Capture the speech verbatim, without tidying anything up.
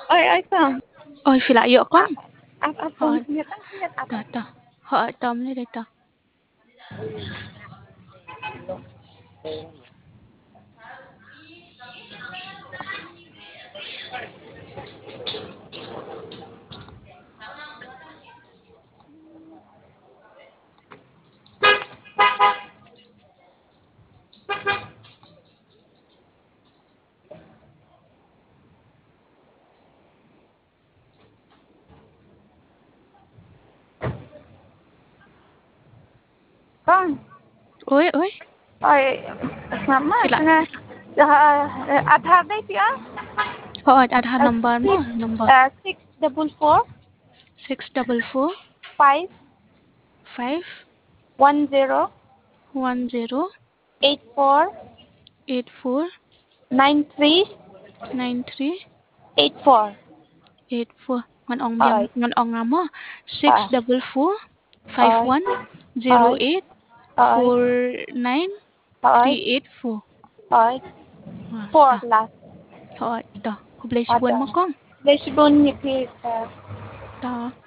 Ơi ơi con. Ôi phi lại dựa con. À, áp áp con Hỏi nhiệt áp nhiệt áp. ta ta. Hỏi tóm lên đây ta. Con. Ôi ôi. Ơi mama Phi lại. na Aadhaar đấy chị á. Hỏi Aadhaar Uh, number mo. six Number. uh, six double four Six double four. five Five. one zero One zero. eight four Eight four. nine three Nine three. eight four. Eight four. Ngon ong biam. Ơi Ngon ong nga mo. Six à double four. Five ơi one. Zero ơi eight. ơi Four nine. ơi Three eight four. ơi À, four ta. là Hỏi ta. Ko bless buồn ada. mo con. Desibun niya kita. Ta.